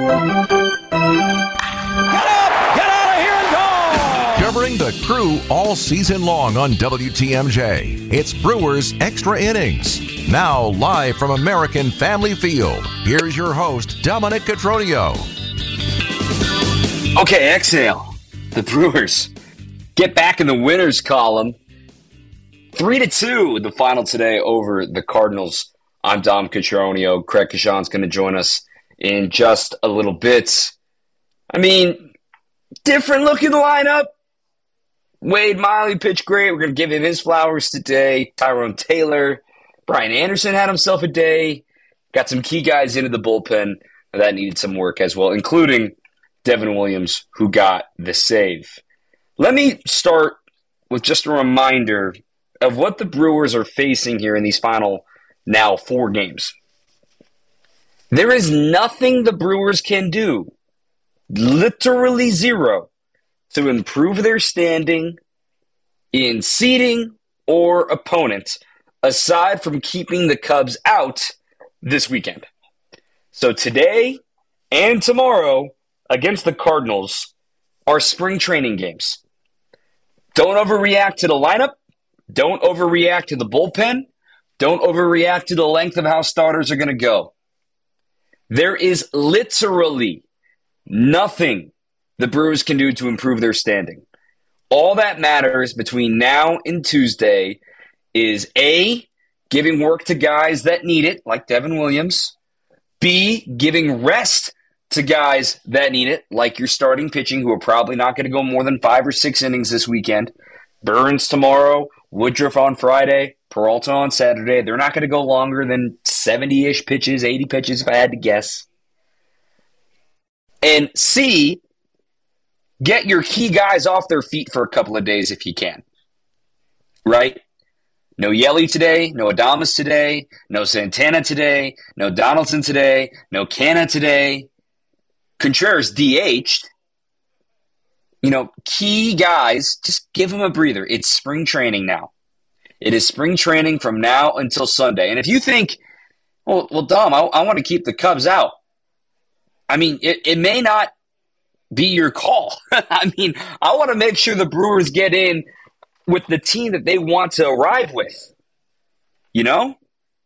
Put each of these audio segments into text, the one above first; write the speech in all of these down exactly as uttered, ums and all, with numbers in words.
Covering the Crew all season long on W T M J, it's Brewers Extra Innings. Now live from American Family Field, here's your host, Dominic Cotroneo. Okay, exhale. The Brewers get back in the winners column. Three to two, the final today over the Cardinals. I'm Dom Cotroneo. Craig Kashan's going to join us in just a little bit. I mean, different looking lineup. Wade Miley pitched great. We're going to give him his flowers today. Tyrone Taylor. Brian Anderson had himself a day. Got some key guys into the bullpen that needed some work as well, including Devin Williams, who got the save. Let me start with just a reminder of what the Brewers are facing here in these final, now, four games. There is nothing the Brewers can do, literally zero, to improve their standing in seeding or opponent, aside from keeping the Cubs out this weekend. So today and tomorrow against the Cardinals are spring training games. Don't overreact to the lineup. Don't overreact to the bullpen. Don't overreact to the length of how starters are going to go. There is literally nothing the Brewers can do to improve their standing. All that matters between now and Tuesday is A, giving work to guys that need it, like Devin Williams. B, giving rest to guys that need it, like your starting pitching, who are probably not going to go more than five or six innings this weekend. Burns tomorrow, Woodruff on Friday, Peralta on Saturday. They're not going to go longer than seventy-ish pitches, eighty pitches if I had to guess. And C, get your key guys off their feet for a couple of days if you can. Right? No Yelly today, no Adames today, no Santana today, no Donaldson today, no Canna today. Contreras D H'd. You know, key guys, just give them a breather. It's spring training now. It is spring training from now until Sunday. And if you think, well, well Dom, I, I want to keep the Cubs out. I mean, it, it may not be your call. I mean, I want to make sure the Brewers get in with the team that they want to arrive with. You know?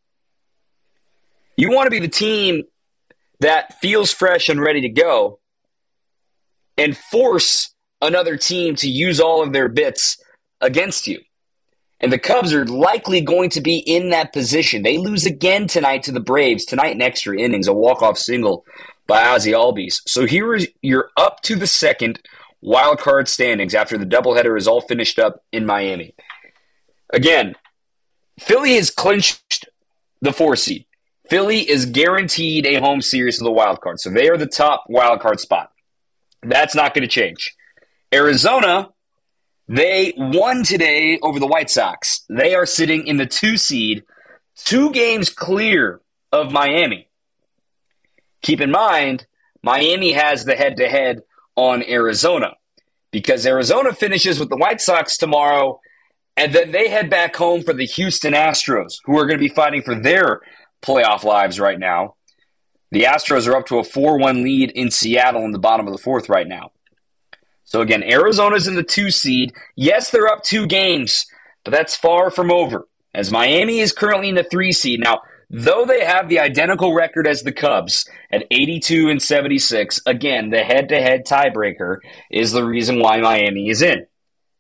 You want to be the team that feels fresh and ready to go and force another team to use all of their bits against you. And the Cubs are likely going to be in that position. They lose again tonight to the Braves, tonight in extra innings, a walk-off single by Ozzie Albies. So here is you're up to the second wild card standings after the doubleheader is all finished up in Miami. Again, Philly has clinched the four seed. Philly is guaranteed a home series of the wild card, so they are the top wild card spot. That's not going to change. Arizona, they won today over the White Sox. They are sitting in the two seed, two games clear of Miami. Keep in mind, Miami has the head-to-head on Arizona because Arizona finishes with the White Sox tomorrow, and then they head back home for the Houston Astros, who are going to be fighting for their playoff lives right now. The Astros are up to a four one lead in Seattle in the bottom of the fourth right now. So again, Arizona's in the two seed. Yes, they're up two games, but that's far from over, as Miami is currently in the three seed. Now, though they have the identical record as the Cubs at eighty-two and seventy-six, again, the head-to-head tiebreaker is the reason why Miami is in.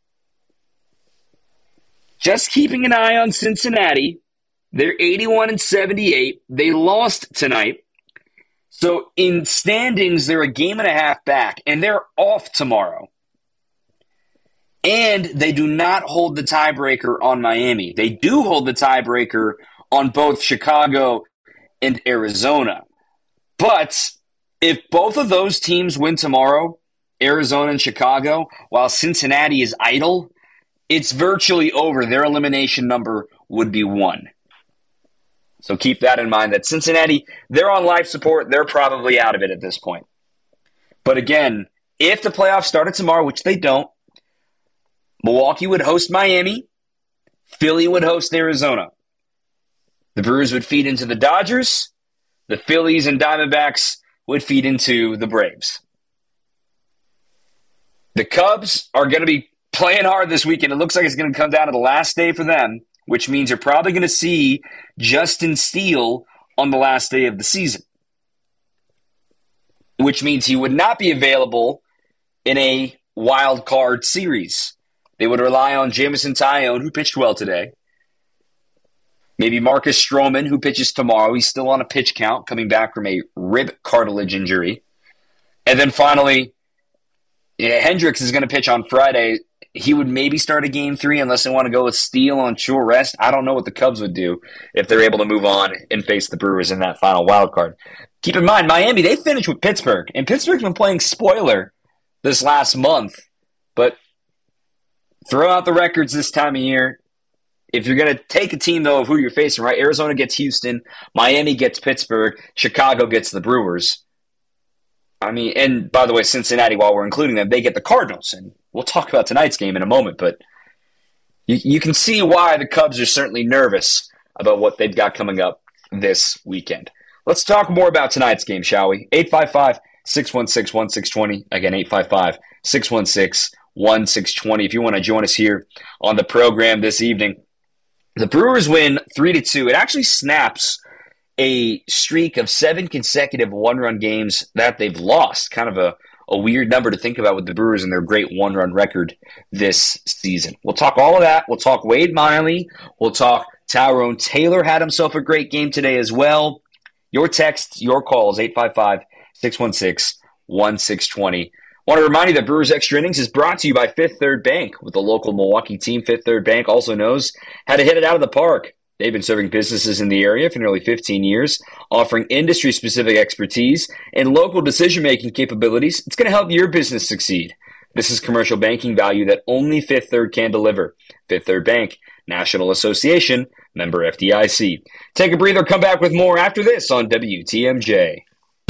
Just keeping an eye on Cincinnati, they're eighty-one and seventy-eight. They lost tonight. So in standings, they're a game and a half back, and they're off tomorrow. And they do not hold the tiebreaker on Miami. They do hold the tiebreaker on both Chicago and Arizona. But if both of those teams win tomorrow, Arizona and Chicago, while Cincinnati is idle, it's virtually over. Their elimination number would be one. So keep that in mind, that Cincinnati, they're on life support. They're probably out of it at this point. But again, if the playoffs started tomorrow, which they don't, Milwaukee would host Miami. Philly would host Arizona. The Brewers would feed into the Dodgers. The Phillies and Diamondbacks would feed into the Braves. The Cubs are going to be playing hard this weekend. It looks like it's going to come down to the last day for them, which means you're probably going to see Justin Steele on the last day of the season, which means he would not be available in a wild card series. They would rely on Jameson Taillon, who pitched well today. Maybe Marcus Stroman, who pitches tomorrow. He's still on a pitch count, coming back from a rib cartilage injury. And then finally, yeah, Hendricks is going to pitch on Friday. He would maybe start a game three unless they want to go with Steele on short rest. I don't know what the Cubs would do if they're able to move on and face the Brewers in that final wild card. Keep in mind, Miami, they finished with Pittsburgh, and Pittsburgh's been playing spoiler this last month. But throw out the records this time of year. If you're going to take a team, though, of who you're facing, right? Arizona gets Houston, Miami gets Pittsburgh, Chicago gets the Brewers. I mean, and by the way, Cincinnati, while we're including them, they get the Cardinals. And we'll talk about tonight's game in a moment, but you, you can see why the Cubs are certainly nervous about what they've got coming up this weekend. Let's talk more about tonight's game, shall we? eight five five, six one six, one six two zero. Again, eight five five, six one six, one six two zero. If you want to join us here on the program this evening. The Brewers win three to two. It actually snaps a streak of seven consecutive one-run games that they've lost. Kind of a, a weird number to think about with the Brewers and their great one-run record this season. We'll talk all of that. We'll talk Wade Miley. We'll talk Tyrone Taylor had himself a great game today as well. Your text, your calls, eight five five, six one six, one six two zero. I want to remind you that Brewers Extra Innings is brought to you by Fifth Third Bank. With the local Milwaukee team, Fifth Third Bank also knows how to hit it out of the park. They've been serving businesses in the area for nearly fifteen years, offering industry-specific expertise and local decision-making capabilities. It's going to help your business succeed. This is commercial banking value that only Fifth Third can deliver. Fifth Third Bank, National Association, member F D I C. Take a breather, come back with more after this on W T M J.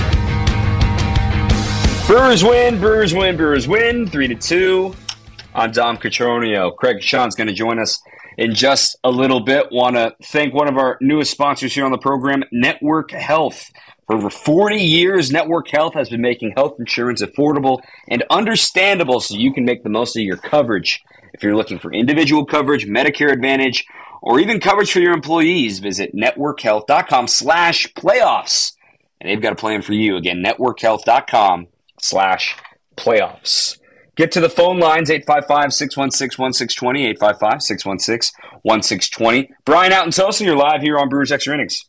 Brewers win, Brewers win, Brewers win, three to two. I'm Dom Cotroneo. Craig Sean's going to join us in just a little bit. Want to thank one of our newest sponsors here on the program, Network Health. For over forty years, Network Health has been making health insurance affordable and understandable so you can make the most of your coverage. If you're looking for individual coverage, Medicare Advantage, or even coverage for your employees, visit networkhealth.com slash playoffs. And they've got a plan for you. Again, networkhealth.com slash playoffs. Get to the phone lines, eight five five, six one six, one six two zero, eight five five, six one six, one six two zero. Brian out in Tulsa, you're live here on Brewers Extra Innings.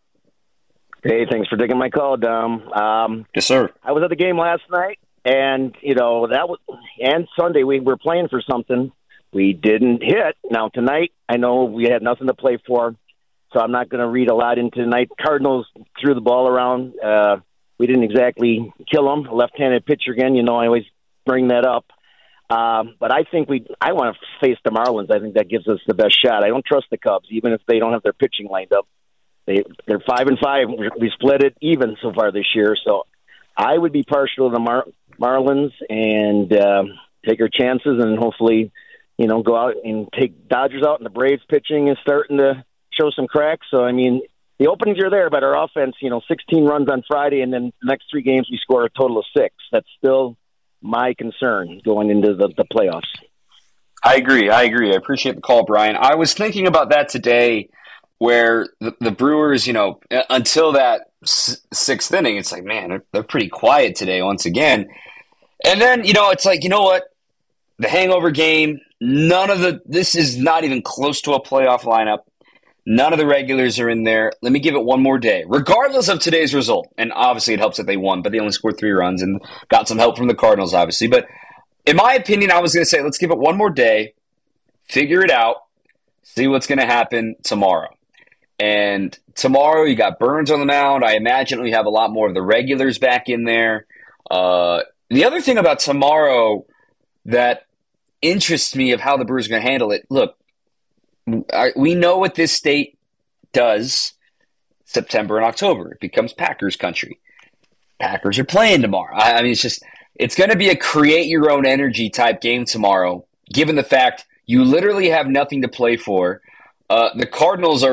Hey, thanks for taking my call, Dom. Um, yes, sir. I was at the game last night, and, you know, that was, and Sunday we were playing for something. We didn't hit. Now, tonight, I know we had nothing to play for, so I'm not going to read a lot into tonight. Cardinals threw the ball around. Uh, we didn't exactly kill them. A left-handed pitcher again, you know, I always bring that up. Um, but I think we, I want to face the Marlins. I think that gives us the best shot. I don't trust the Cubs, even if they don't have their pitching lined up. They, they're five and five. We split it even so far this year. So I would be partial to the Mar- Marlins and uh, take our chances and hopefully, you know, go out and take Dodgers out. And the Braves pitching is starting to show some cracks. So, I mean, the openings are there, but our offense, you know, sixteen runs on Friday, and then the next three games we score a total of six. That's still my concern going into the, the playoffs. I agree. I agree. I appreciate the call, Brian. I was thinking about that today where the, the Brewers, you know, until that s- sixth inning, it's like, man, they're, they're pretty quiet today once again. And then, you know, it's like, you know what? The hangover game, none of the – this is not even close to a playoff lineup. None of the regulars are in there. Let me give it one more day, regardless of today's result. And obviously it helps that they won, but they only scored three runs and got some help from the Cardinals, obviously. But in my opinion, I was going to say, let's give it one more day, figure it out, see what's going to happen tomorrow. And tomorrow you got Burns on the mound. I imagine we have a lot more of the regulars back in there. Uh, the other thing about tomorrow that interests me of how the Brewers are going to handle it, look, I, we know what this state does September and October. It becomes Packers country. Packers are playing tomorrow. I, I mean, it's just, it's going to be a create your own energy type game tomorrow, given the fact you literally have nothing to play for. Uh, the Cardinals are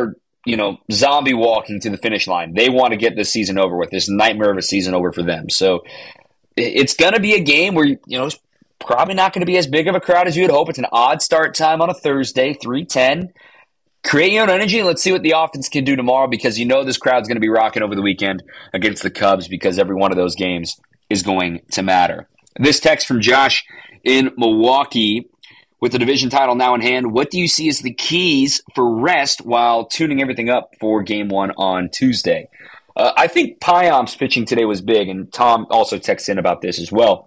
you know, zombie walking to the finish line. They want to get this season over with, this nightmare of a season over for them. So it's going to be a game where, you know, it's probably not going to be as big of a crowd as you would hope. It's an odd start time on a Thursday, three ten. Create your own energy, and let's see what the offense can do tomorrow, because you know this crowd's going to be rocking over the weekend against the Cubs, because every one of those games is going to matter. This text from Josh in Milwaukee: with the division title now in hand, what do you see as the keys for rest while tuning everything up for game one on Tuesday? Uh, I think Payamps pitching today was big, and Tom also texted in about this as well.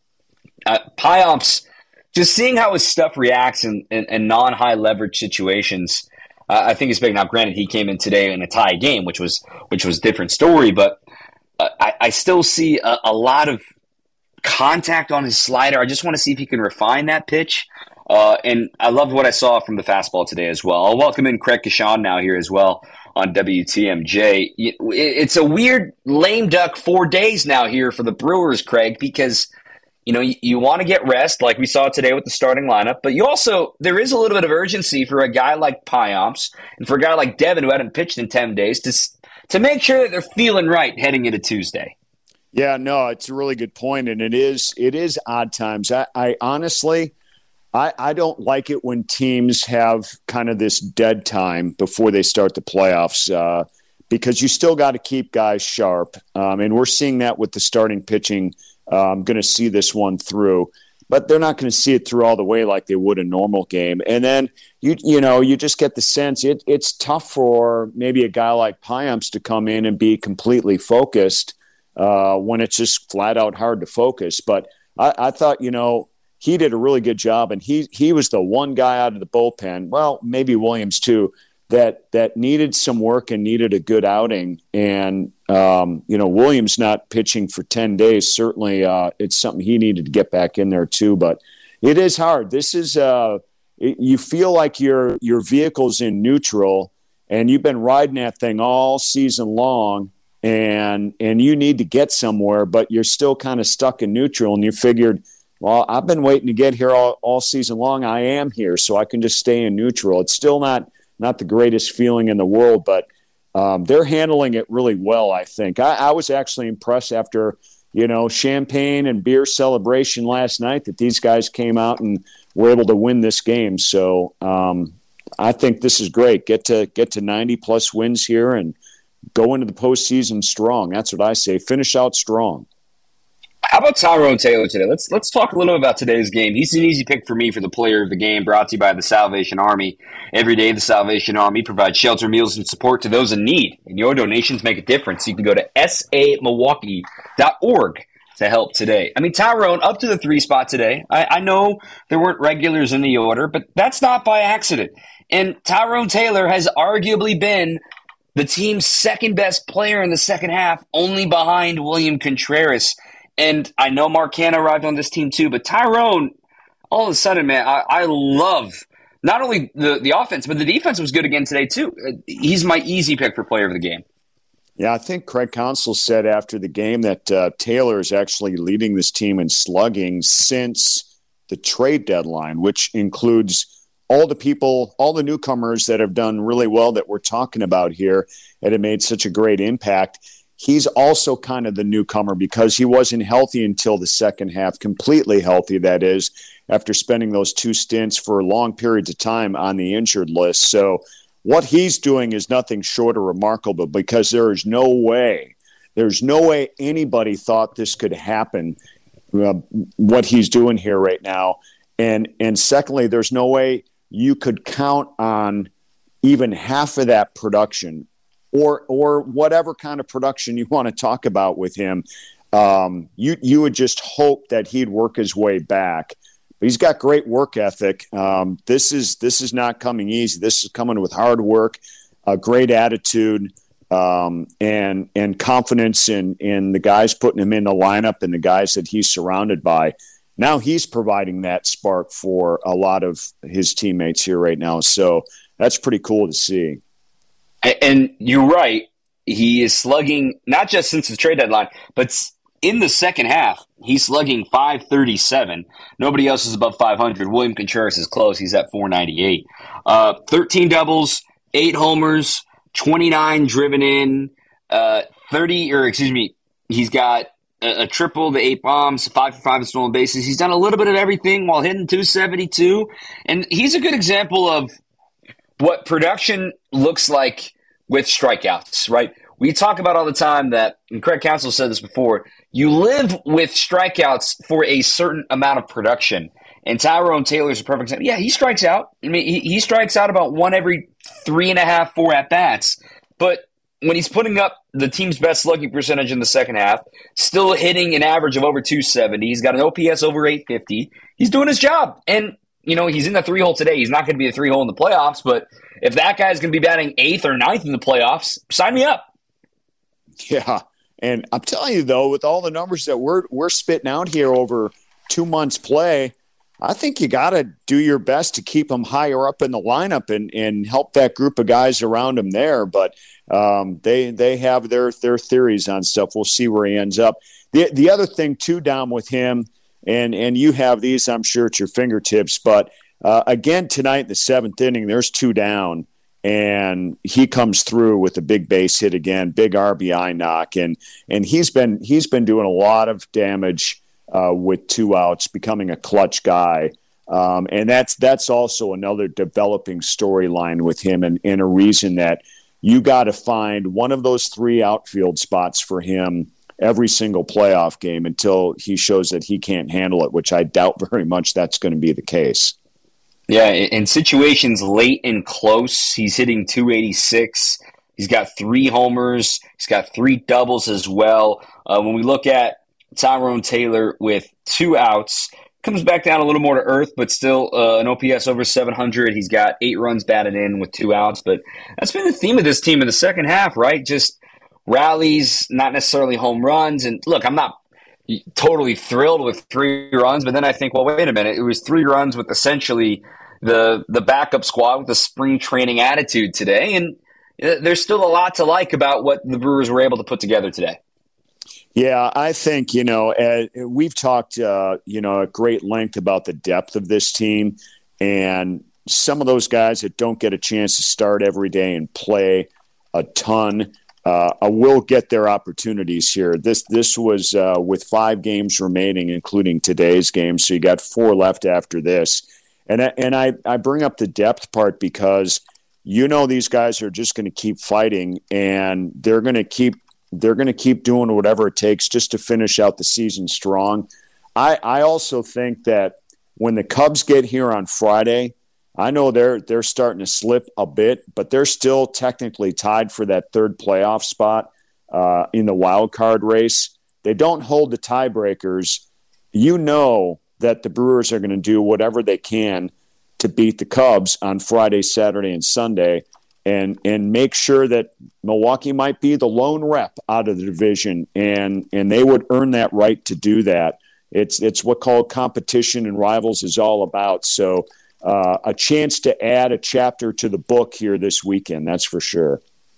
Uh, Payamps, just seeing how his stuff reacts in, in, in non-high leverage situations, uh, I think is big. Now, granted, he came in today in a tie game, which was which was a different story, but uh, I, I still see a, a lot of contact on his slider. I just want to see if he can refine that pitch. Uh, and I loved what I saw from the fastball today as well. I'll welcome in Craig Kashan now here as well on W T M J. It's a weird lame duck four days now here for the Brewers, Craig, because you know you, you want to get rest like we saw today with the starting lineup, but you also, there is a little bit of urgency for a guy like Payamps and for a guy like Devin who hadn't pitched in ten days to to make sure that they're feeling right heading into Tuesday. Yeah, no, it's a really good point, and it is it is odd times. I, I honestly. I, I don't like it when teams have kind of this dead time before they start the playoffs uh, because you still got to keep guys sharp. Um, and we're seeing that with the starting pitching. Uh, I'm going to see this one through, but they're not going to see it through all the way like they would a normal game. And then, you you know, you just get the sense it, it's tough for maybe a guy like Payamps to come in and be completely focused uh, when it's just flat out hard to focus. But I, I thought, you know, he did a really good job, and he he was the one guy out of the bullpen, well, maybe Williams too, that that needed some work and needed a good outing. And, um, you know, Williams not pitching for ten days, certainly uh, it's something he needed to get back in there too. But it is hard. This is uh, it, you feel like your your vehicle's in neutral, and you've been riding that thing all season long, and and you need to get somewhere, but you're still kind of stuck in neutral, and you figured, well, I've been waiting to get here all, all season long. I am here, so I can just stay in neutral. It's still not not the greatest feeling in the world, but um, they're handling it really well, I think. I, I was actually impressed after, you know, champagne and beer celebration last night that these guys came out and were able to win this game. So um, I think this is great. Get to get to ninety-plus wins here and go into the postseason strong. That's what I say. Finish out strong. How about Tyrone Taylor today? Let's let's talk a little about today's game. He's an easy pick for me for the player of the game, brought to you by the Salvation Army. Every day, the Salvation Army provides shelter, meals, and support to those in need, and your donations make a difference. You can go to S A Milwaukee dot org to help today. I mean, Tyrone up to the three spot today. I, I know there weren't regulars in the order, but that's not by accident. And Tyrone Taylor has arguably been the team's second best player in the second half, only behind William Contreras. And I know Mark Canha arrived on this team too, but Tyrone, all of a sudden, man, I, I love not only the, the offense, but the defense was good again today too. He's my easy pick for player of the game. Yeah, I think Craig Counsell said after the game that uh, Taylor is actually leading this team in slugging since the trade deadline, which includes all the people, all the newcomers that have done really well that we're talking about here and have made such a great impact. He's also kind of the newcomer because he wasn't healthy until the second half, completely healthy, that is, after spending those two stints for long periods of time on the injured list. So what he's doing is nothing short of remarkable because there is no way, there's no way anybody thought this could happen, uh, what he's doing here right now. And, and secondly, there's no way you could count on even half of that production or or whatever kind of production you want to talk about with him. Um, you you would just hope that he'd work his way back. But he's got great work ethic. Um, this is this is not coming easy. This is coming with hard work, a great attitude, um, and and confidence in in the guys putting him in the lineup and the guys that he's surrounded by. Now he's providing that spark for a lot of his teammates here right now. So that's pretty cool to see. And you're right. He is slugging not just since the trade deadline, but in the second half, he's slugging five thirty-seven. Nobody else is above five hundred. William Contreras is close. He's at four ninety-eight. Uh, thirteen doubles, eight homers, twenty-nine driven in, uh, thirty, or excuse me, he's got a, a triple, the eight bombs, five for five in stolen bases. He's done a little bit of everything while hitting two seventy-two. And he's a good example of what production looks like with strikeouts, right? We talk about all the time that, and Craig Counsell said this before, you live with strikeouts for a certain amount of production. And Tyrone Taylor's a perfect example. Yeah, he strikes out. I mean, he, he strikes out about one every three and a half, four at-bats. But when he's putting up the team's best slugging percentage in the second half, still hitting an average of over two seventy, he's got an O P S over eight fifty, he's doing his job. And, you know, he's in the three-hole today. He's not going to be a three-hole in the playoffs, but if that guy's going to be batting eighth or ninth in the playoffs, sign me up. Yeah, and I'm telling you, though, with all the numbers that we're we're spitting out here over two months' play, I think you got to do your best to keep him higher up in the lineup and, and help that group of guys around him there. But um, they they have their their theories on stuff. We'll see where he ends up. The the other thing, too, Dom, with him, and, and you have these, I'm sure, at your fingertips, but uh, again tonight in the seventh inning, there's two down. And he comes through with a big base hit again, big R B I knock, and and he's been he's been doing a lot of damage uh, with two outs, becoming a clutch guy, um, and that's that's also another developing storyline with him, and, and a reason that you got to find one of those three outfield spots for him every single playoff game until he shows that he can't handle it, which I doubt very much that's going to be the case. Yeah, in situations late and close, he's hitting two eighty-six. He's got three homers. He's got three doubles as well. Uh, when we look at Tyrone Taylor with two outs, comes back down a little more to earth, but still uh, an O P S over seven hundred. He's got eight runs batted in with two outs. But that's been the theme of this team in the second half, right? Just rallies, not necessarily home runs. And look, I'm not totally thrilled with three runs, but then I think, well, wait a minute. It was three runs with essentially the the backup squad with the spring training attitude today, and there's still a lot to like about what the Brewers were able to put together today. Yeah, I think, you know, uh, we've talked, uh, you know, at great length about the depth of this team, and some of those guys that don't get a chance to start every day and play a ton Uh, will get their opportunities here. This this was uh, with five games remaining, including today's game. So you got four left after this. And I, and I, I bring up the depth part because you know these guys are just going to keep fighting, and they're going to keep they're going to keep doing whatever it takes just to finish out the season strong. I I also think that when the Cubs get here on Friday, I know they're they're starting to slip a bit, but they're still technically tied for that third playoff spot uh, in the wild card race. They don't hold the tiebreakers. You know that the Brewers are going to do whatever they can to beat the Cubs on Friday, Saturday, and Sunday, and and make sure that Milwaukee might be the lone rep out of the division, and and they would earn that right to do that. It's it's what called competition and rivals is all about. So. Uh, a chance to add a chapter to the book here this weekend, that's for sure.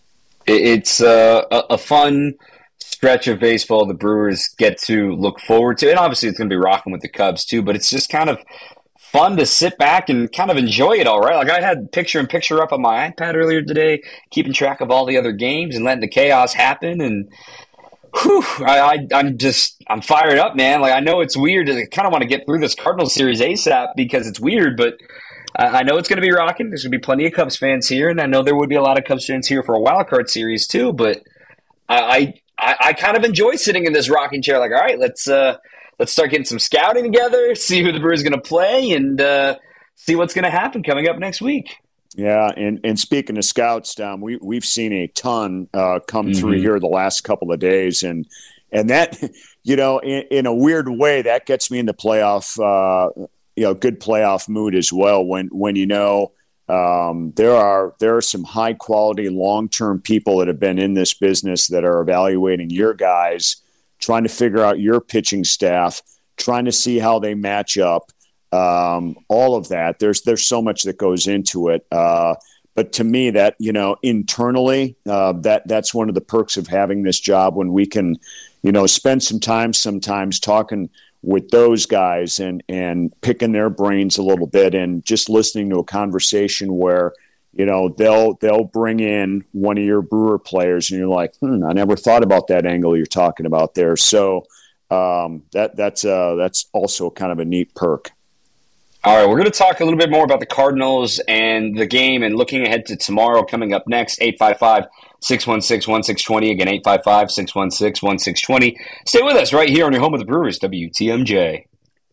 It's uh, a fun stretch of baseball the Brewers get to look forward to. And obviously it's going to be rocking with the Cubs too, but it's just kind of fun to sit back and kind of enjoy it all, right? Like I had picture-in-picture up on my iPad earlier today, keeping track of all the other games and letting the chaos happen. And whew, I, I, I'm just – I'm fired up, man. Like I know it's weird. I kind of want to get through this Cardinals series ASAP because it's weird, but – I know it's going to be rocking. There's going to be plenty of Cubs fans here, and I know there would be a lot of Cubs fans here for a wild card series too. But I, I, I kind of enjoy sitting in this rocking chair. Like, all right, let's uh, let's start getting some scouting together, see who the Brewers are going to play, and uh, see what's going to happen coming up next week. Yeah, and, and speaking of scouts, Dom, we we've seen a ton uh, come mm-hmm. through here the last couple of days, and and that you know, in, in a weird way, that gets me in the playoff. Uh, you know, good playoff mood as well when, when you know um, there are there are some high quality long term people that have been in this business that are evaluating your guys, trying to figure out your pitching staff, trying to see how they match up, um, all of that. There's there's so much that goes into it. Uh, but to me, that you know, internally, uh, that that's one of the perks of having this job when we can, you know, spend some time sometimes talking with those guys and, and picking their brains a little bit and just listening to a conversation where, you know, they'll they'll bring in one of your Brewer players, and you're like, hmm, I never thought about that angle you're talking about there. So um, that that's uh, that's also kind of a neat perk. All right, we're going to talk a little bit more about the Cardinals and the game and looking ahead to tomorrow coming up next, eight five five, six one six, one six two zero. Again, eight five five, six one six, one six two zero. Stay with us right here on your home of the Brewers, W T M J.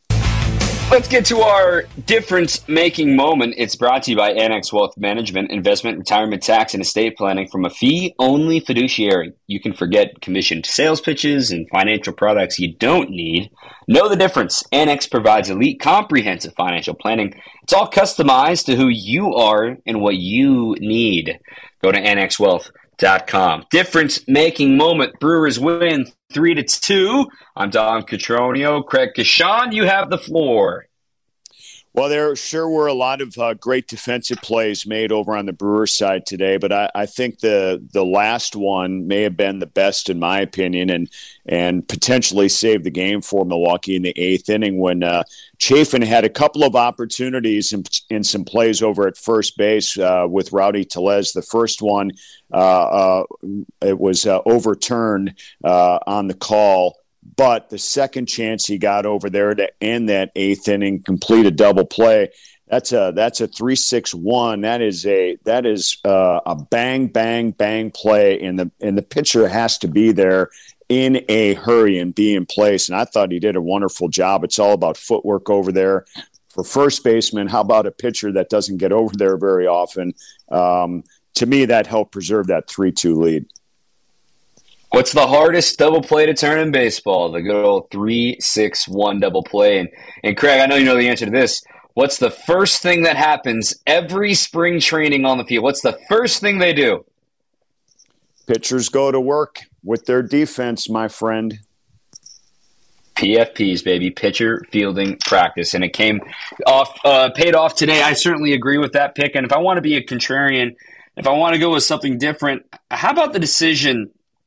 Let's get to our difference-making moment. It's brought to you by Annex Wealth Management, investment, retirement, tax, and estate planning from a fee-only fiduciary. You can forget commissioned sales pitches and financial products you don't need. Know the difference. Annex provides elite, comprehensive financial planning. It's all customized to who you are and what you need. Go to annex wealth dot com. Difference-making moment. Brewers win three to two. I'm Dom Cotroneo. Craig Kashan, you have the floor. Well, there sure were a lot of uh, great defensive plays made over on the Brewers side today, but I, I think the the last one may have been the best in my opinion, and and potentially saved the game for Milwaukee in the eighth inning when uh, Chafin had a couple of opportunities in, in some plays over at first base uh, with Rowdy Tellez. The first one, uh, uh, it was uh, overturned uh, on the call. But the second chance he got over there to end that eighth inning, complete a double play. That's a that's a three six one. That is a that is uh, a bang bang bang play, and the and the pitcher has to be there in a hurry and be in place. And I thought he did a wonderful job. It's all about footwork over there for first baseman. How about a pitcher that doesn't get over there very often? Um, to me, that helped preserve that three two lead. What's the hardest double play to turn in baseball? The good old three six one double play. And, and Craig, I know you know the answer to this. What's the first thing that happens every spring training on the field? What's the first thing they do? Pitchers go to work with their defense, my friend. P F Ps, baby, pitcher fielding practice. And it came off, uh, paid off today. I certainly agree with that pick. And if I want to be a contrarian, if I want to go with something different, how about the decision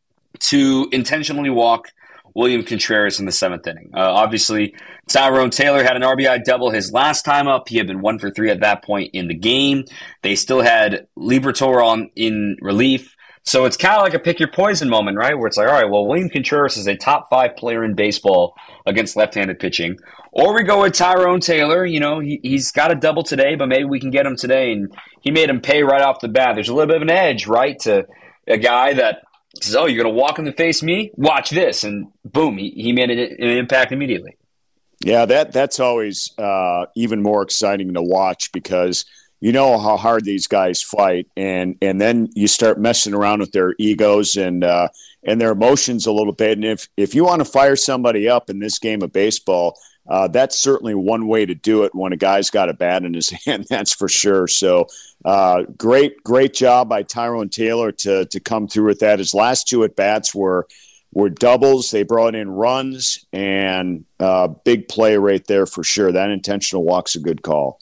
to intentionally walk William Contreras in the seventh inning? Uh, obviously, Tyrone Taylor had an R B I double his last time up. He had been one for three at that point in the game. They still had Liberatore on in relief. So it's kind of like a pick your poison moment, right? Where it's like, all right, well, William Contreras is a top five player in baseball against left-handed pitching. Or we go with Tyrone Taylor. You know, he, he's got a double today, but maybe we can get him today. And he made him pay right off the bat. There's a little bit of an edge, right, to a guy that says, oh, you're going to walk in the face me? Watch this. And boom, he, he made it, an impact immediately. Yeah, that that's always uh, even more exciting to watch because you know how hard these guys fight. And and then you start messing around with their egos and uh, and their emotions a little bit. And if, if you want to fire somebody up in this game of baseball, uh, that's certainly one way to do it when a guy's got a bat in his hand, that's for sure. So uh, great, great job by Tyrone Taylor to to come through with that. His last two at-bats were were doubles. They brought in runs, and uh, big play right there for sure. That intentional walk's a good call.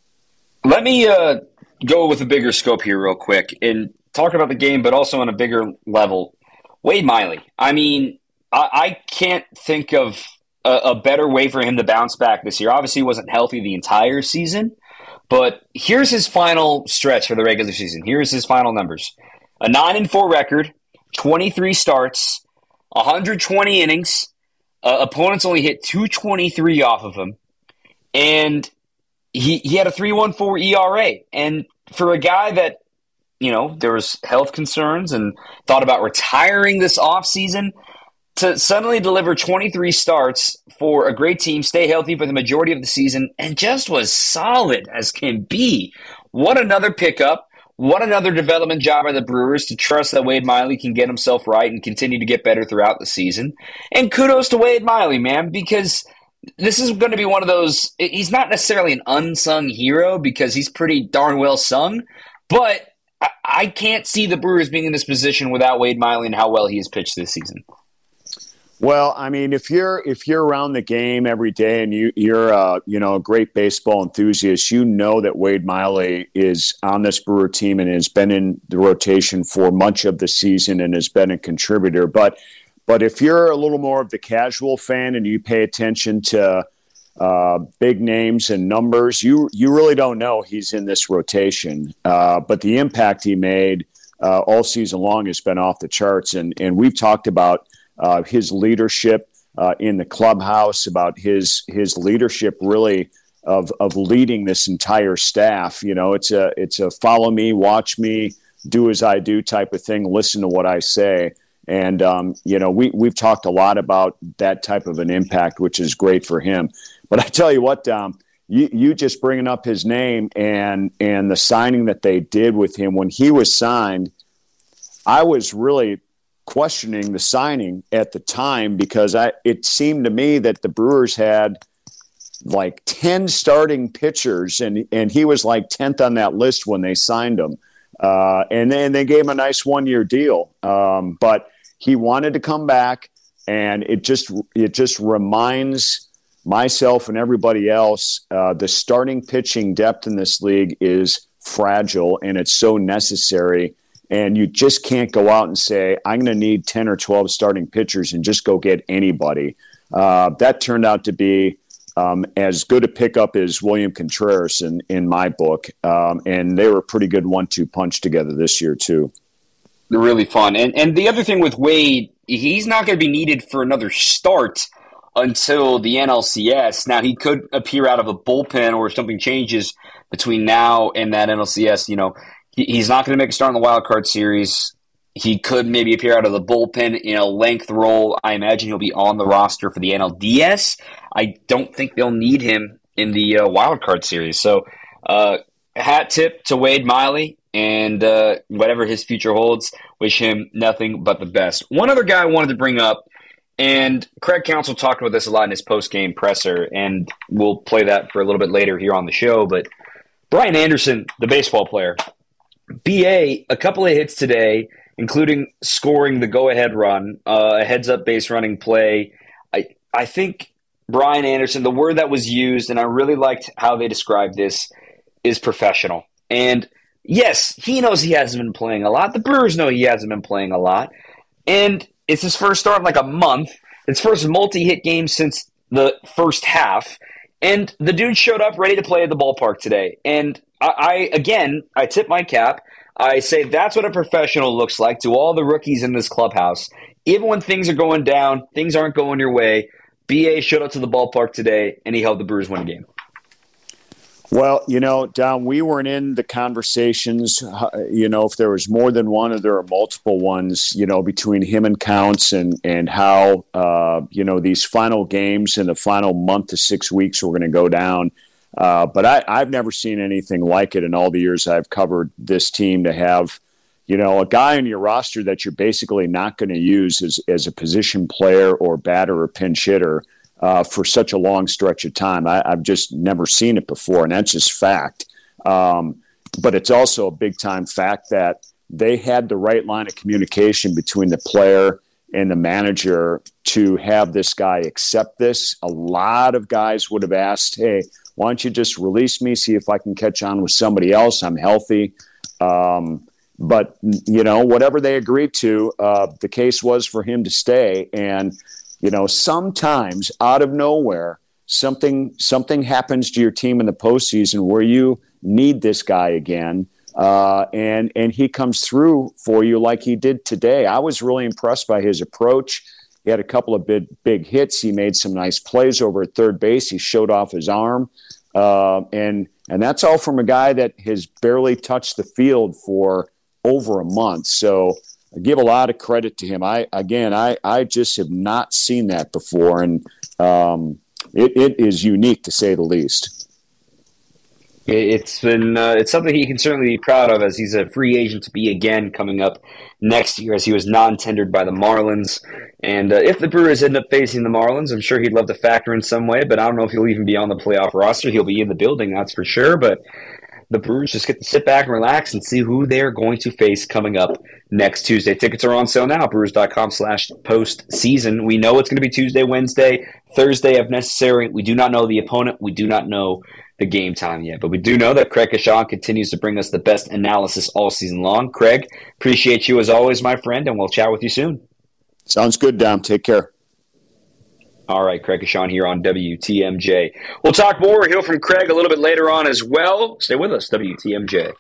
Let me uh, go with a bigger scope here real quick and talk about the game, but also on a bigger level. Wade Miley. I mean, I, I can't think of a, a better way for him to bounce back this year. Obviously, he wasn't healthy the entire season, but here's his final stretch for the regular season. Here's his final numbers. A nine and four record, twenty-three starts, one hundred twenty innings. Uh, opponents only hit two twenty-three off of him. And he, he had a three point one four E R A. And for a guy that, you know, there was health concerns and thought about retiring this offseason, to suddenly deliver twenty-three starts for a great team, stay healthy for the majority of the season, and just was solid as can be. What another pickup. What another development job by the Brewers to trust that Wade Miley can get himself right and continue to get better throughout the season. And kudos to Wade Miley, man, because this is going to be one of those – he's not necessarily an unsung hero because he's pretty darn well sung, but I, I can't see the Brewers being in this position without Wade Miley and how well he has pitched this season. Well, I mean, if you're if you're around the game every day and you you're uh, you know a great baseball enthusiast, you know that Wade Miley is on this Brewer team and has been in the rotation for much of the season and has been a contributor. But but if you're a little more of the casual fan and you pay attention to uh, big names and numbers. You you really don't know he's in this rotation, uh, but the impact he made uh, all season long has been off the charts. And and we've talked about uh, his leadership uh, in the clubhouse, about his his leadership really of of leading this entire staff. You know, it's a it's a follow me, watch me, do as I do type of thing. Listen to what I say. And, um, you know, we, we've talked a lot about that type of an impact, which is great for him. But I tell you what, Dom, you, you just bringing up his name and and the signing that they did with him. When he was signed, I was really questioning the signing at the time because I it seemed to me that the Brewers had like ten starting pitchers, and, and he was like tenth on that list when they signed him. Uh, and then they gave him a nice one-year deal. Um, but he wanted to come back, and it just it just reminds myself and everybody else uh, the starting pitching depth in this league is fragile, and it's so necessary. And you just can't go out and say, I'm going to need ten or twelve starting pitchers and just go get anybody. Uh, that turned out to be um, as good a pickup as William Contreras in, in my book. Um, and they were a pretty good one two punch together this year, too. They're really fun. And and the other thing with Wade, he's not going to be needed for another start until the N L C S. Now, he could appear out of a bullpen, or if something changes between now and that N L C S, you know, he, he's not going to make a start in the wild card series. He could maybe appear out of the bullpen in a length role. I imagine he'll be on the roster for the N L D S. I don't think they'll need him in the uh, wild card series. So, uh, hat tip to Wade Miley, and uh, whatever his future holds, wish him nothing but the best. One other guy I wanted to bring up, and Craig Counsell talked about this a lot in his post-game presser, and we'll play that for a little bit later here on the show, but Brian Anderson, the baseball player, B A, a couple of hits today, including scoring the go-ahead run, uh, a heads-up base running play. I I think Brian Anderson, the word that was used, and I really liked how they described this, is professional. And yes, he knows he hasn't been playing a lot. The Brewers know he hasn't been playing a lot. And it's his first start in like a month. It's first multi-hit game since the first half. And the dude showed up ready to play at the ballpark today. And I, I again, I tip my cap. I say that's what a professional looks like to all the rookies in this clubhouse. Even when things are going down, things aren't going your way, B A showed up to the ballpark today, and he helped the Brewers win a game. Well, you know, Don, we weren't in the conversations, you know, if there was more than one or there are multiple ones, you know, between him and Counts, and, and how, uh, you know, these final games in the final month to six weeks were going to go down. Uh, but I, I've never seen anything like it in all the years I've covered this team, to have, you know, a guy on your roster that you're basically not going to use as, as a position player or batter or pinch hitter Uh, for such a long stretch of time. I, I've just never seen it before, and that's just fact. Um, but it's also a big-time fact that they had the right line of communication between the player and the manager to have this guy accept this. A lot of guys would have asked, hey, why don't you just release me, see if I can catch on with somebody else? I'm healthy. Um, but, you know, whatever they agreed to, uh, the case was for him to stay. And you know, sometimes out of nowhere, something something happens to your team in the postseason where you need this guy again, uh, and and he comes through for you like he did today. I was really impressed by his approach. He had a couple of big big hits. He made some nice plays over at third base. He showed off his arm, uh, and and that's all from a guy that has barely touched the field for over a month. So I give a lot of credit to him. I again, I, I just have not seen that before, and um, it, it is unique to say the least. It's been uh, it's something he can certainly be proud of, as he's a free agent to be again coming up next year, as he was non-tendered by the Marlins. And uh, if the Brewers end up facing the Marlins, I'm sure he'd love to factor in some way, but I don't know if he'll even be on the playoff roster. He'll be in the building, that's for sure, but the Brewers just get to sit back and relax and see who they're going to face coming up next Tuesday. Tickets are on sale now, brewers.com slash postseason. We know it's going to be Tuesday, Wednesday, Thursday if necessary. We do not know the opponent. We do not know the game time yet. But we do know that Craig Kashan continues to bring us the best analysis all season long. Craig, appreciate you as always, my friend, and we'll chat with you soon. Sounds good, Dom. Take care. All right, Craig Kashan here on W T M J. We'll talk more. We'll hear from Craig a little bit later on as well. Stay with us, W T M J.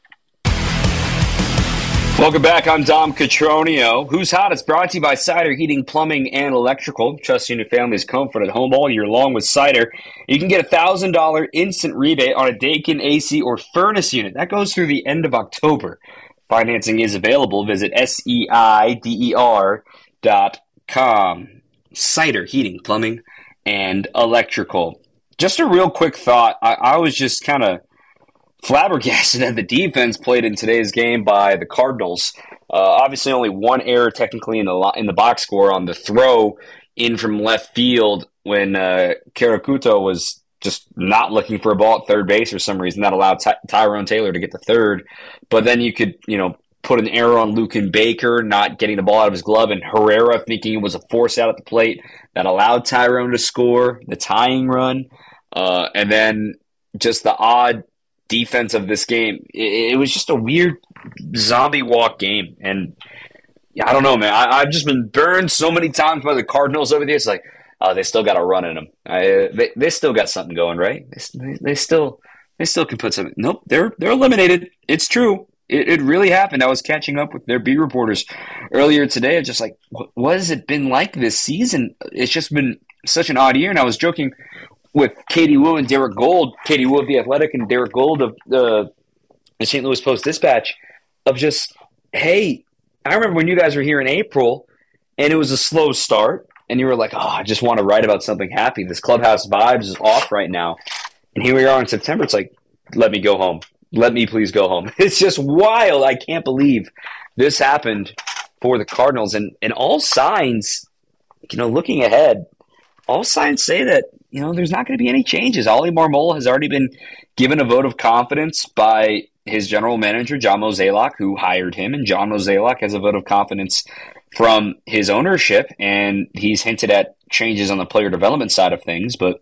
Welcome back. I'm Dom Catronio. Who's Hot? It's brought to you by Cider Heating, Plumbing, and Electrical. Trust in your family's comfort at home all year long with Cider. You can get a one thousand dollars instant rebate on a Daikin A C or furnace unit. That goes through the end of October. Financing is available. Visit S E I D E R dot com. Cider Heating, Plumbing, and Electrical. Just a real quick thought. I, I was just kind of flabbergasted that the defense played in today's game by the Cardinals. Uh, obviously, only one error technically in the in the box score on the throw in from left field when uh, Karakuto was just not looking for a ball at third base for some reason. That allowed Ty- Tyrone Taylor to get the third. But then you could, you know, put an error on Lucan Baker not getting the ball out of his glove, and Herrera thinking it was a force out at the plate that allowed Tyrone to score the tying run. Uh, and then just the odd defense of this game. It, it was just a weird zombie walk game. And yeah, I don't know, man. I, I've just been burned so many times by the Cardinals over there. It's like, oh, they still got a run in them. I, they they still got something going, right? They, they still they still can put something. Nope, they're they're eliminated. It's true. It, it really happened. I was catching up with their beat reporters earlier today. It's just like, what, what has it been like this season? It's just been such an odd year. And I was joking with Katie Wu and Derek Gold, Katie Wu of The Athletic and Derek Gold of the, the Saint Louis Post-Dispatch, of just, hey, I remember when you guys were here in April and it was a slow start and you were like, oh, I just want to write about something happy. This clubhouse vibes is off right now. And here we are in September. It's like, let me go home. Let me please go home. It's just wild. I can't believe this happened for the Cardinals. And, and all signs, you know, looking ahead, all signs say that, you know, there's not going to be any changes. Oli Marmol has already been given a vote of confidence by his general manager, John Mozeliak, who hired him. And John Mozeliak has a vote of confidence from his ownership. And he's hinted at changes on the player development side of things. But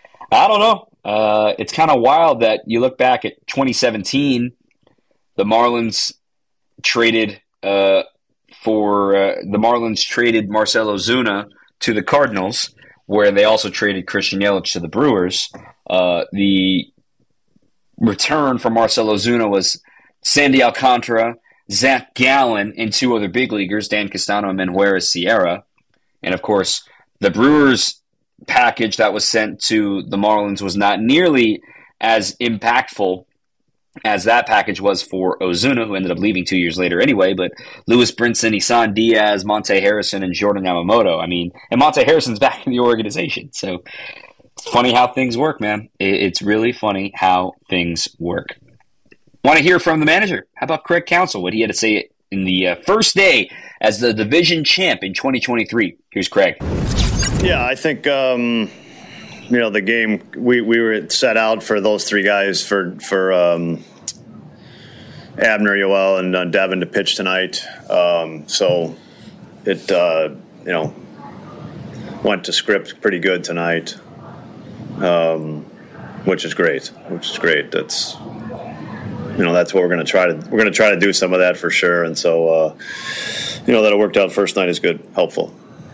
I don't know. Uh, it's kind of wild that you look back at twenty seventeen, the Marlins traded uh, for uh, the Marlins traded Marcell Ozuna to the Cardinals, where they also traded Christian Yelich to the Brewers. Uh, the return for Marcell Ozuna was Sandy Alcantara, Zach Gallen, and two other big leaguers, Dan Castano and Manuel Sierra. And, of course, the Brewers package that was sent to the Marlins was not nearly as impactful as that package was for Ozuna, who ended up leaving two years later anyway. But Lewis Brinson, Isan Diaz, Monte Harrison, and Jordan Yamamoto. I mean, and Monte Harrison's back in the organization. So it's funny how things work, man. It's really funny how things work. Want to hear from the manager? How about Craig Counsell? What he had to say in the uh, first day as the division champ in twenty twenty-three. Here's Craig. Yeah, I think um, you know the game. We, we were set out for those three guys for for um, Abner, Yoel, and uh, Devin to pitch tonight. Um, so it uh, you know went to script pretty good tonight, um, which is great. Which is great. That's you know that's what we're going to try to we're going to try to do some of that for sure. And so uh, you know that it worked out first night is good, helpful.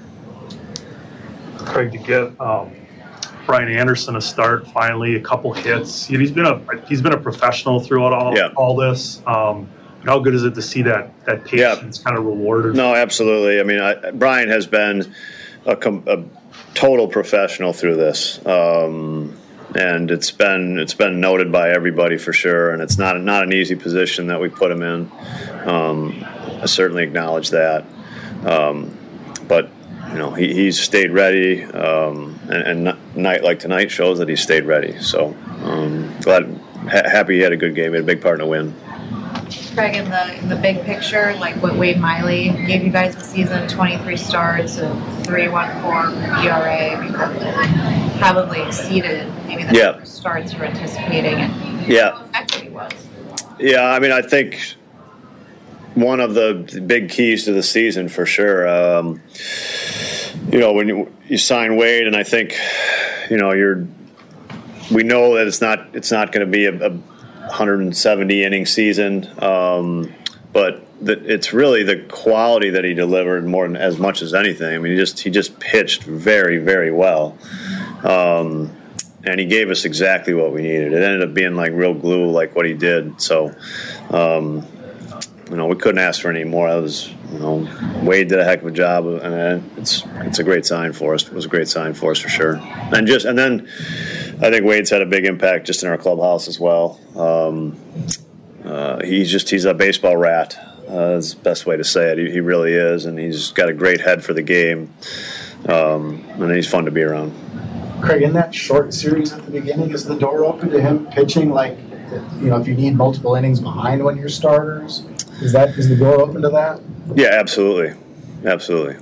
Craig, to get um, Brian Anderson a start finally, a couple hits. He's been a he's been a professional throughout all yeah. all this. Um, how good is it to see that that patience yeah. kind of rewarded? No, absolutely. I mean, I, Brian has been a, a total professional through this, um, and it's been it's been noted by everybody for sure. And it's not not an easy position that we put him in. Um, I certainly acknowledge that, um, but. You know, he, he's stayed ready, um, and, and night like tonight shows that he stayed ready. So, um, glad, ha- happy he had a good game. He had a big part in the win. Craig, in the in the big picture, like what Wade Miley gave you guys the season, twenty-three starts, a three point one four E R A, I mean, probably exceeded maybe the yeah. starts you were anticipating, and yeah, how effective he was. Yeah, I mean, I think one of the big keys to the season for sure. Um, you know, when you, you sign Wade, and I think, you know, you're. We know that it's not it's not going to be a, a one hundred seventy inning season, um, but the, it's really the quality that he delivered more than as much as anything. I mean, he just he just pitched very, very well. Um, and he gave us exactly what we needed. It ended up being like real glue, like what he did. So, um, you know, we couldn't ask for any more. That was, you know, Wade did a heck of a job, and it's it's a great sign for us. It was a great sign for us for sure. And just and then I think Wade's had a big impact just in our clubhouse as well. Um, uh, he's just he's a baseball rat. Uh, that's the best way to say it. He, he really is, and he's got a great head for the game, um, and he's fun to be around. Craig, in that short series at the beginning, is the door open to him pitching like, you know, if you need multiple innings behind when you're starters? Is that is the door open to that? Yeah, absolutely, absolutely.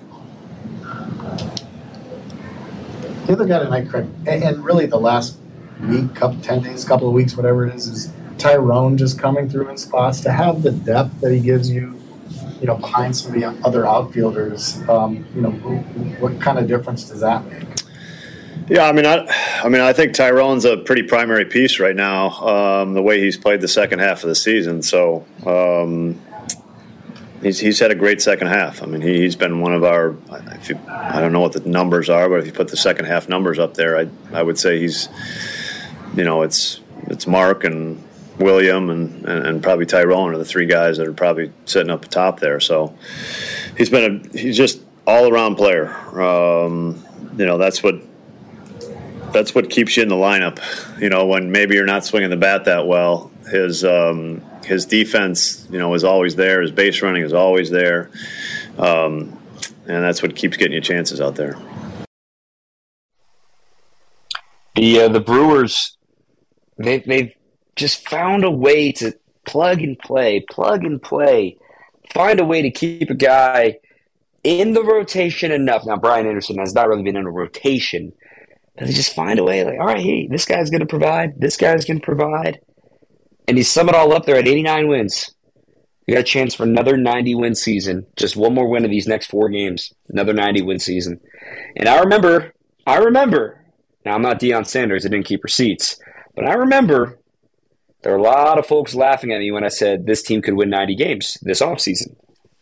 The other guy tonight, Craig, and, and really the last week, couple, ten days, couple of weeks, whatever it is, is Tyrone just coming through in spots. To have the depth that he gives you, you know, behind some of the other outfielders, um, you know, what kind of difference does that make? Yeah, I mean, I, I mean, I think Tyrone's a pretty primary piece right now. Um, the way he's played the second half of the season, so um, he's he's had a great second half. I mean, he, he's been one of our. If you, I don't know what the numbers are, but if you put the second half numbers up there, I I would say he's, you know, it's it's Mark and William and, and, and probably Tyrone are the three guys that are probably sitting up top there. So he's been a he's just all around player. Um, you know, that's what. That's what keeps you in the lineup, you know, when maybe you're not swinging the bat that well. His um, his defense, you know, is always there. His base running is always there. Um, and that's what keeps getting you chances out there. The uh, the Brewers, they, they've just found a way to plug and play, plug and play, find a way to keep a guy in the rotation enough. Now, Brian Anderson has not really been in a rotation, but they just find a way, like, all right, hey, this guy's going to provide, this guy's going to provide. And you sum it all up there at eighty-nine wins. You got a chance for another ninety-win season. Just one more win of these next four games. Another ninety-win season. And I remember, I remember, now I'm not Deion Sanders, I didn't keep receipts, but I remember there were a lot of folks laughing at me when I said this team could win ninety games this offseason.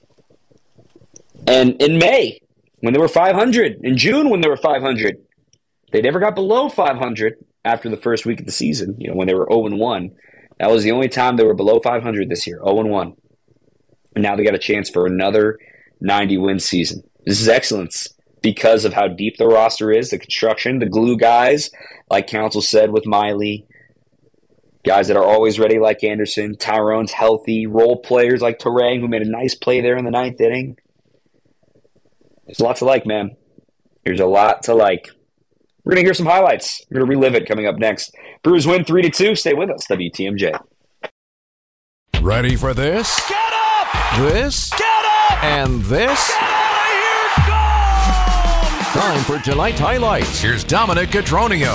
And in May, when they were five hundred, in June when they were five hundred, they never got below five hundred after the first week of the season, you know, when they were oh and one. That was the only time they were below five hundred this year, oh and one. And now they got a chance for another ninety-win season. This is excellence because of how deep the roster is, the construction, the glue guys, like Council said with Miley, guys that are always ready like Anderson, Tyrone's healthy, role players like Terang, who made a nice play there in the ninth inning. There's a lot to like, man. There's a lot to like. We're going to hear some highlights. We're going to relive it coming up next. Brewers win three to two. Stay with us, W T M J. Ready for this? Get up! This? Get up! And this? Get out of here! Go! Time for tonight's highlights. Here's Dominic Cotroneo.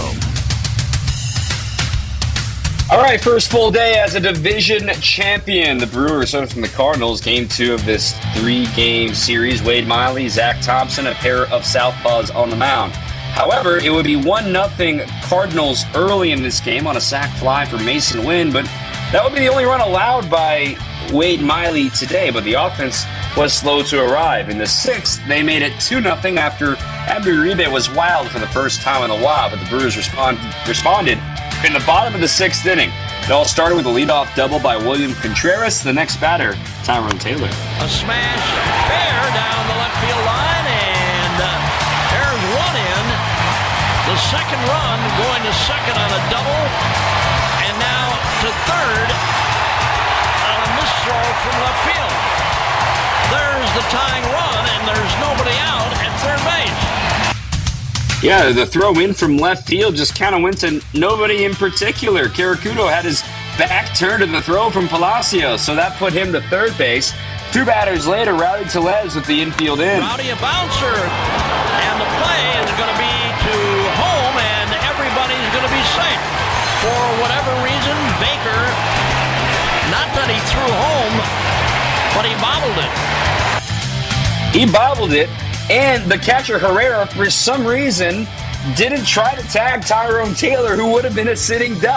All right, first full day as a division champion. The Brewers hosting the Cardinals. Game two of this three-game series. Wade Miley, Zach Thompson, a pair of southpaws on the mound. However, it would be one nothing Cardinals early in this game on a sac fly for Mason Wynn, but that would be the only run allowed by Wade Miley today, but the offense was slow to arrive. In the sixth, they made it two nothing after Abdi Uribe was wild for the first time in a while, but the Brewers respond, responded in the bottom of the sixth inning. It all started with a leadoff double by William Contreras. The next batter, Tyrone Taylor. A smash fair down the left field line, and uh, there's one in. The second run going to second on a double, and now to third on a missed throw from left field. There's the tying run, and there's nobody out at third base. Yeah, the throw in from left field just kind of went to nobody in particular. Karakudo had his back turned to the throw from Palacios, so that put him to third base. Two batters later, Rowdy Tellez with the infield in. Rowdy a bouncer, and the play is going to be to home, and everybody's going to be safe. For whatever reason, Baker, not that he threw home, but he bobbled it. He bobbled it, and the catcher Herrera, for some reason, didn't try to tag Tyrone Taylor, who would have been a sitting duck.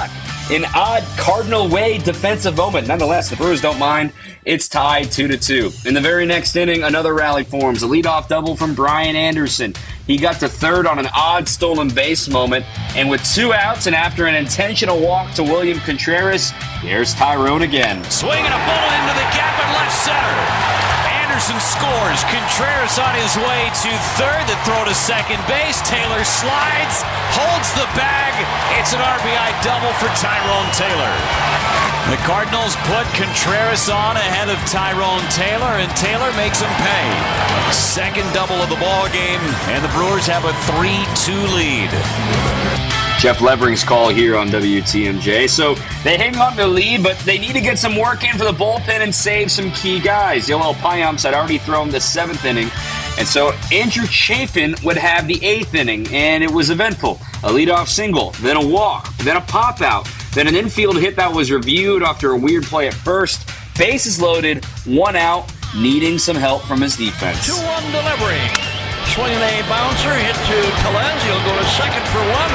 An odd Cardinal way defensive moment. Nonetheless, the Brewers don't mind. It's tied two to two. In the very next inning, another rally forms. A leadoff double from Brian Anderson. He got to third on an odd stolen base moment. And with two outs and after an intentional walk to William Contreras, there's Tyrone again. Swinging a bullet into the gap in left center. Anderson scores. Contreras on his way to third. The throw to second base. Taylor slides, holds the bag. It's an R B I double for Tyrone Taylor. The Cardinals put Contreras on ahead of Tyrone Taylor, and Taylor makes him pay. Second double of the ball game, and the Brewers have a three two lead. Jeff Levering's call here on W T M J. So they hang on the lead, but they need to get some work in for the bullpen and save some key guys. Yoel Payamps had already thrown the seventh inning, and so Andrew Chafin would have the eighth inning, and it was eventful. A leadoff single, then a walk, then a pop-out, then an infield hit that was reviewed after a weird play at first. Bases loaded, one out, needing some help from his defense. two one delivery. Swinging a bouncer, hit to Tellez. He'll go to second for one.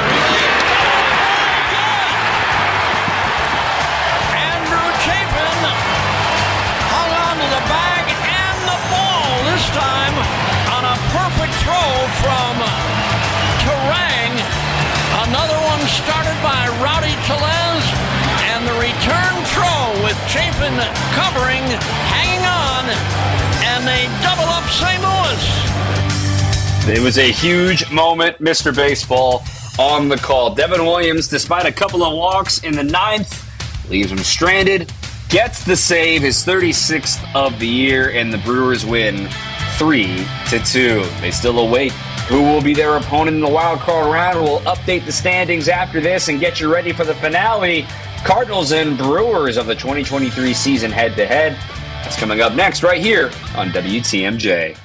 Andrew Chafin hung on to the bag and the ball, this time on a perfect throw from Terang. Another one started by Rowdy Tellez, and the return throw with Chafin covering, hanging on, and they double up Saint Louis. It was a huge moment, Mister Baseball on the call. Devin Williams, despite a couple of walks in the ninth, leaves him stranded, gets the save, his thirty-sixth of the year, and the Brewers win three to two. They still await who will be their opponent in the wild card round. We'll update the standings after this and get you ready for the finale. Cardinals and Brewers of the twenty twenty-three season head-to-head. That's coming up next right here on W T M J.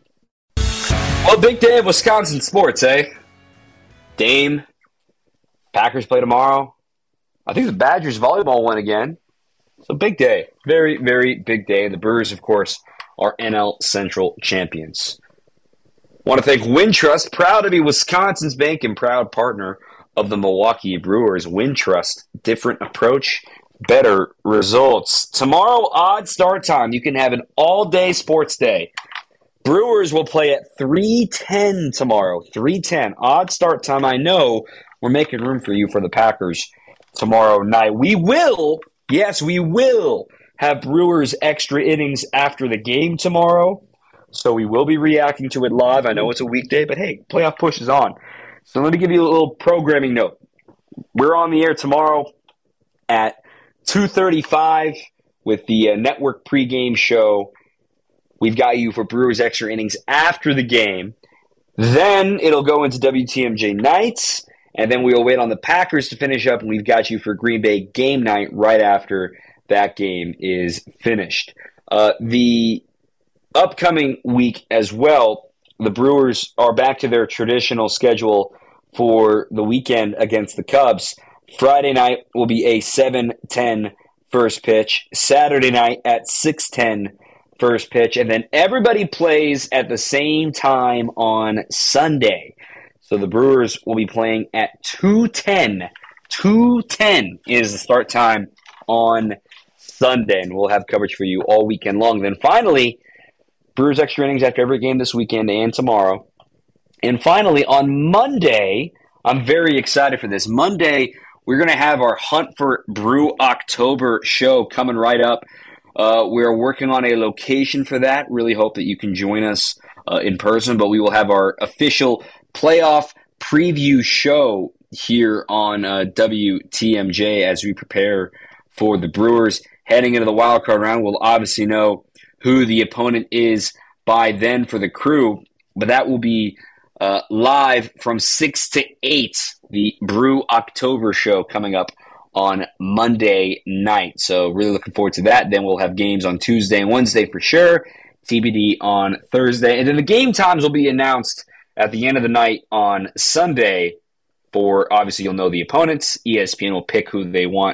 Well, big day of Wisconsin sports, eh? Dame, Packers play tomorrow. I think the Badgers volleyball win again. So big day. Very, very big day. The Brewers, of course, are N L Central champions. Want to thank Wintrust, proud to be Wisconsin's bank and proud partner of the Milwaukee Brewers. Wintrust, different approach, better results. Tomorrow, odd start time. You can have an all-day sports day. Brewers will play at three ten tomorrow. three ten. Odd start time. I know we're making room for you for the Packers tomorrow night. We will, yes, we will have Brewers extra innings after the game tomorrow. So we will be reacting to it live. I know it's a weekday, but hey, playoff push is on. So let me give you a little programming note. We're on the air tomorrow at two thirty-five with the uh, network pregame show. We've got you for Brewers extra innings after the game. Then it'll go into W T M J nights, and then we'll wait on the Packers to finish up, and we've got you for Green Bay game night right after that game is finished. Uh, the upcoming week as well, the Brewers are back to their traditional schedule for the weekend against the Cubs. Friday night will be a seven ten first pitch. Saturday night at six ten first pitch, and then everybody plays at the same time on Sunday. So the Brewers will be playing at two ten. two ten is the start time on Sunday, and we'll have coverage for you all weekend long. Then finally, Brewers extra innings after every game this weekend and tomorrow. And finally, on Monday, I'm very excited for this. Monday, we're going to have our Hunt for Brew October show coming right up. Uh, we're working on a location for that. Really hope that you can join us uh, in person, but we will have our official playoff preview show here on uh, W T M J as we prepare for the Brewers. Heading into the wild card round, we'll obviously know who the opponent is by then for the Crew, but that will be uh, live from six to eight, the Brew October show coming up on Monday night. So really looking forward to that. Then we'll have games on Tuesday and Wednesday for sure. T B D on Thursday. And then the game times will be announced at the end of the night on Sunday for, obviously you'll know the opponents. E S P N will pick who they want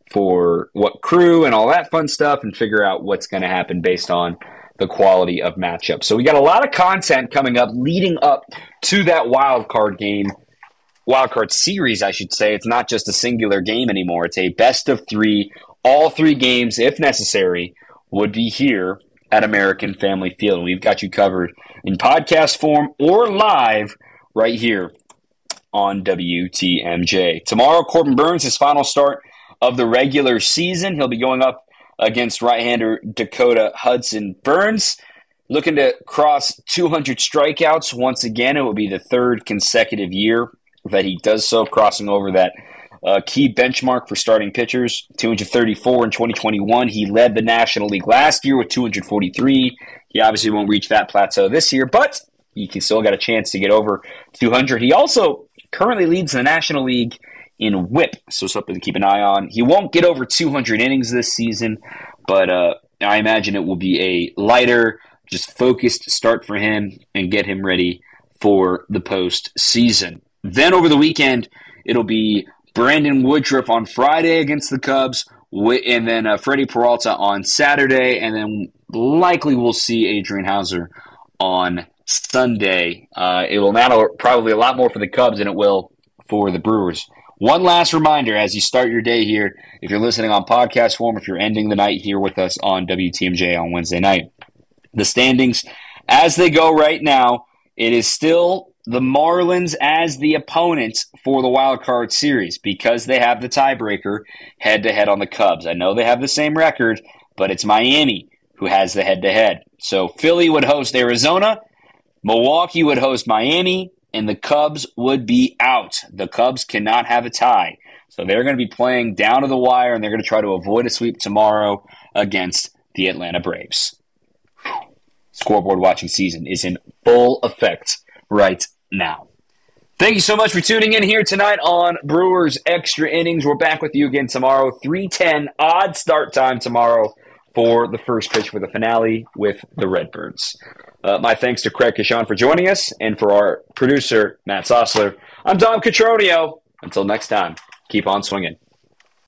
for what crew and all that fun stuff and figure out what's going to happen based on the quality of matchups. So we got a lot of content coming up leading up to that wild card game. wild card series, I should say. It's not just a singular game anymore. It's a best of three. All three games, if necessary, would be here at American Family Field. And we've got you covered in podcast form or live right here on W T M J. Tomorrow, Corbin Burnes, his final start of the regular season. He'll be going up against right-hander Dakota Hudson. Burnes looking to cross two hundred strikeouts once again. It will be the third consecutive year that he does so, crossing over that uh, key benchmark for starting pitchers, two hundred thirty-four in twenty twenty-one. He led the National League last year with two hundred forty-three. He obviously won't reach that plateau this year, but he can still got a chance to get over two hundred. He also currently leads the National League in whip, so something to keep an eye on. He won't get over two hundred innings this season, but uh, I imagine it will be a lighter, just focused start for him and get him ready for the postseason. Then over the weekend, it'll be Brandon Woodruff on Friday against the Cubs, and then uh, Freddie Peralta on Saturday, and then likely we'll see Adrian Hauser on Sunday. Uh, it will matter probably a lot more for the Cubs than it will for the Brewers. One last reminder as you start your day here, if you're listening on podcast form, if you're ending the night here with us on W T M J on Wednesday night, the standings as they go right now, it is still the Marlins as the opponents for the wild card series because they have the tiebreaker head-to-head on the Cubs. I know they have the same record, but it's Miami who has the head-to-head. So Philly would host Arizona, Milwaukee would host Miami, and the Cubs would be out. The Cubs cannot have a tie. So they're going to be playing down to the wire, and they're going to try to avoid a sweep tomorrow against the Atlanta Braves. Scoreboard watching season is in full effect right now. Thank you so much for tuning in here tonight on Brewers Extra Innings. We're back with you again tomorrow, three ten, odd start time tomorrow for the first pitch for the finale with the Redbirds. Uh, my thanks to Craig Kashan for joining us, and for our producer, Matt Sossler. I'm Dom Cotroneo. Until next time, keep on swinging.